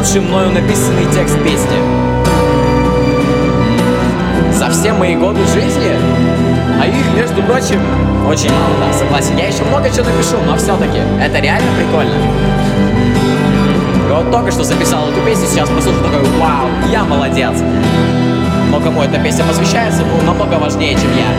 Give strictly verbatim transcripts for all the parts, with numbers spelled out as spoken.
лучший мною написанный текст песни. За все мои годы жизни, а их, между прочим, очень мало, да, согласен. Я еще много чего напишу, но все-таки это реально прикольно. Я вот только что записал эту песню, сейчас послушаю такой: вау, я молодец. Но кому эта песня посвящается, ну, намного важнее, чем я.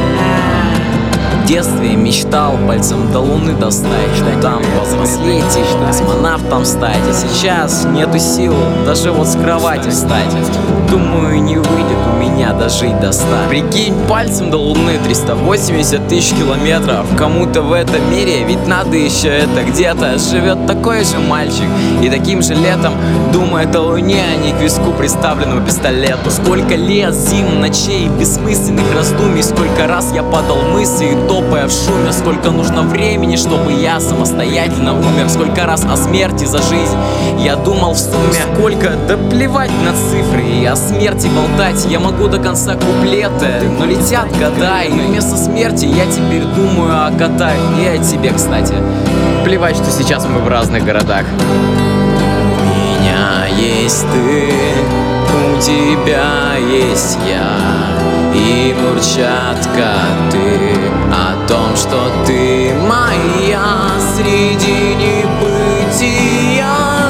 В детстве мечтал пальцем до луны достать, что там повзрослеть и космонавтом стать. А сейчас нету сил даже вот с кровати встать. Думаю, не выйдет у меня дожить до ста. Прикинь, пальцем до луны триста восемьдесят тысяч километров. Кому-то в этом мире ведь надо еще это где-то. Живет такой же мальчик и таким же летом думает о луне, а не к виску приставленному пистолету. Сколько лет, зим, ночей, бессмысленных раздумий. Сколько раз я падал в мысли, топая в шуме. Сколько нужно времени, чтобы я самостоятельно умер. Сколько раз о смерти за жизнь я думал в сумме. Сколько, да плевать на цифры и о смерти болтать. Я могу до конца куплета, но летят года, и вместо смерти я теперь думаю о котах. И о тебе, кстати. Плевать, что сейчас мы в разных городах. У меня есть ты, у тебя есть я, и мурчат коты о том, что ты моя. Среди небытия,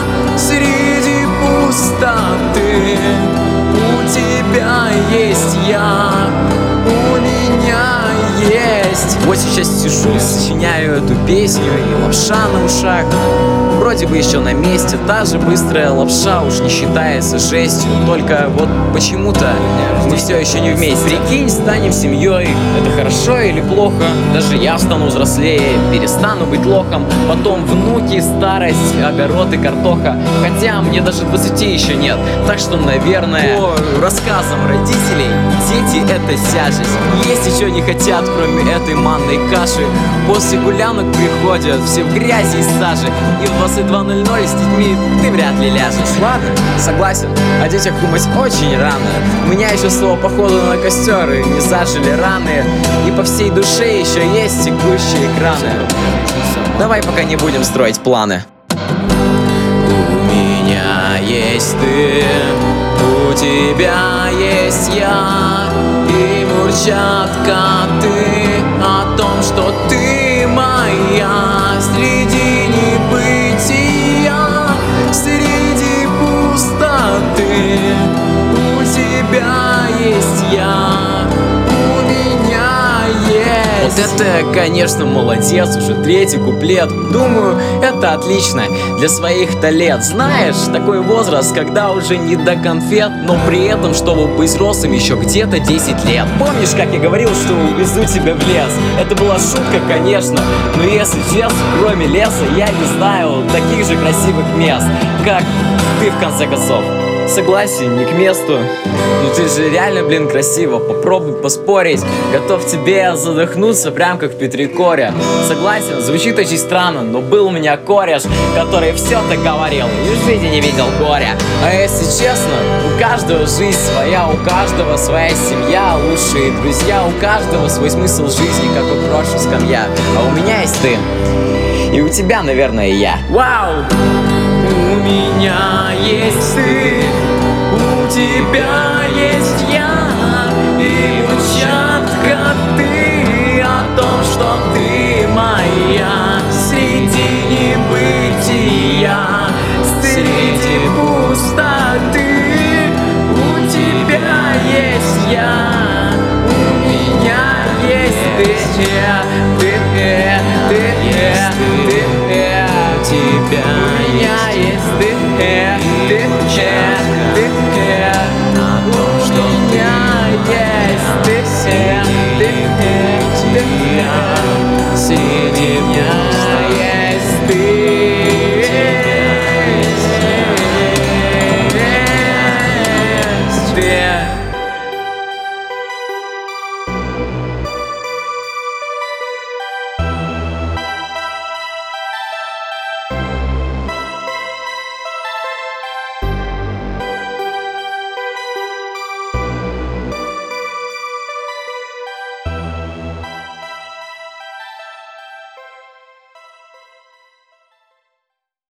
среди пустоты, у тебя есть я, у меня есть. Вот сейчас сижу, сочиняю эту песню, и лапша на ушах вроде бы еще на месте. Та же быстрая лапша уж не считается жестью. Только вот почему-то мы все еще не вместе. Прикинь, станем семьей, это хорошо или плохо? Даже я стану взрослее, перестану быть лохом. Потом внуки, старость, огород и картоха. Хотя мне даже двадцати еще нет. Так что, наверное, по рассказам родителей, дети — это тяжесть. Есть еще не хотят, кроме этой манной каши. После гулянок приходят все в грязи и саже, и в двадцать два ноль ноль с детьми ты вряд ли ляжешь. Ладно, согласен, о детях думать очень рано. У меня еще слово походу на костер, и не зажили раны, и по всей душе еще есть текущие экраны. Давай пока не будем строить планы. У меня есть ты, у тебя есть я, и мурчат коты о том, что ты моя. Среди небытия, среди пустоты, у тебя есть я, у меня есть. Вот это, конечно, молодец, уже третий куплет. Думаю, это отлично для своих-то лет. Знаешь, такой возраст, когда уже не до конфет, но при этом, чтобы быть взрослым, еще где-то десять лет. Помнишь, как я говорил, что увезу тебя в лес? Это была шутка, конечно, но если честно, кроме леса, я не знаю таких же красивых мест, как ты, в конце концов. Согласен, не к месту. Ну ты же реально, блин, красиво. Попробуй поспорить. Готов тебе задохнуться, прям как в Петрикоре. Согласен, звучит очень странно, но был у меня кореш, который все так говорил и в жизни не видел горя. А если честно, у каждого жизнь своя, у каждого своя семья, лучшие друзья, у каждого свой смысл жизни, как у кроши скамья. А у меня есть ты, и у тебя, наверное, я. Вау! У меня есть ты, у тебя есть я, и мурчат коты о том, что ты моя. Среди небытия, среди пустоты, у тебя есть я, у меня есть ты, ты, ты, ты, ты, ты, у тебя есть ты, ты, ты.